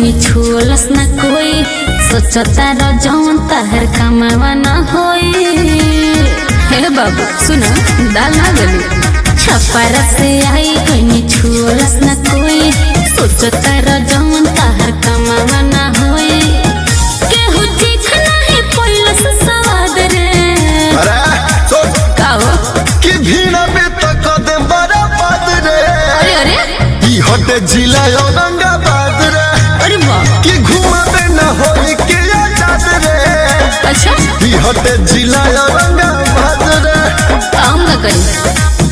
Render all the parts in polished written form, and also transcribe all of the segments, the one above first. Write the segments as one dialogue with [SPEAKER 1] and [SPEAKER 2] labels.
[SPEAKER 1] कोई छुलस न कोई सोचता रो जौन तहर कमावा न होई। हे बाबू सुनो दाल ना गली छपर से आई कोई छुलस न कोई सोचता रो जौन तहर कमावा न होई। केहू ठीक नहीं पहिलस स्वाद रे
[SPEAKER 2] अरे सोच
[SPEAKER 1] काओ
[SPEAKER 2] कि भीना पे तक दे बड़ा बात रे।
[SPEAKER 1] अरे अरे
[SPEAKER 2] ई हटे जिला औरंगाबाद रे।
[SPEAKER 1] अरे वाह
[SPEAKER 2] कि घुमावे न होई के आजाद रे।
[SPEAKER 1] अच्छा
[SPEAKER 2] ई हटे जिला औरंगाबाद रे।
[SPEAKER 1] काम न करी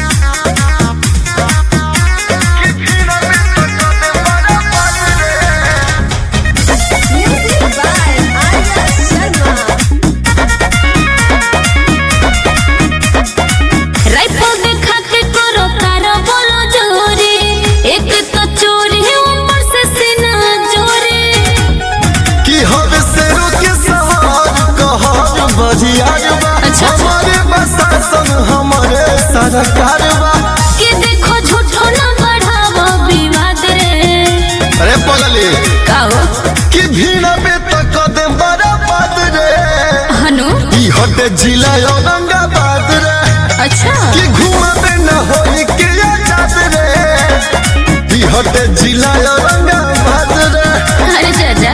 [SPEAKER 2] हमारे सरकार
[SPEAKER 1] कि देखो झूठो ना बढ़ावो विवाद रे।
[SPEAKER 2] अरे पगली
[SPEAKER 1] काओ
[SPEAKER 2] कि भीना पे तक दे बड़ा बात रे।
[SPEAKER 1] हनु
[SPEAKER 2] ई हटे जिला औरंगाबाद रे।
[SPEAKER 1] अच्छा
[SPEAKER 2] कि घुमावे न होई के आजाद रे। ई हटे जिला औरंगाबाद रे।
[SPEAKER 1] अरे चाचा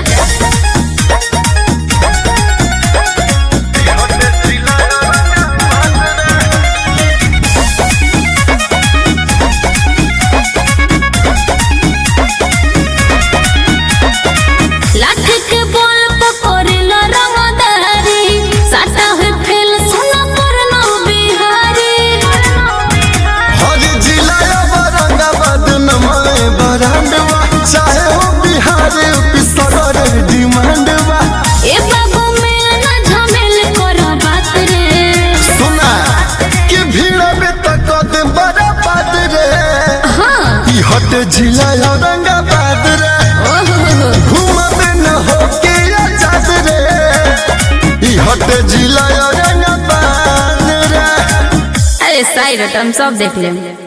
[SPEAKER 2] हटे जिला औरंगाबाद रे। घुमावे न होके आजाद रे। ई हटे जिला औरंगाबाद रे।
[SPEAKER 1] अरे साइड हम सब देख ले।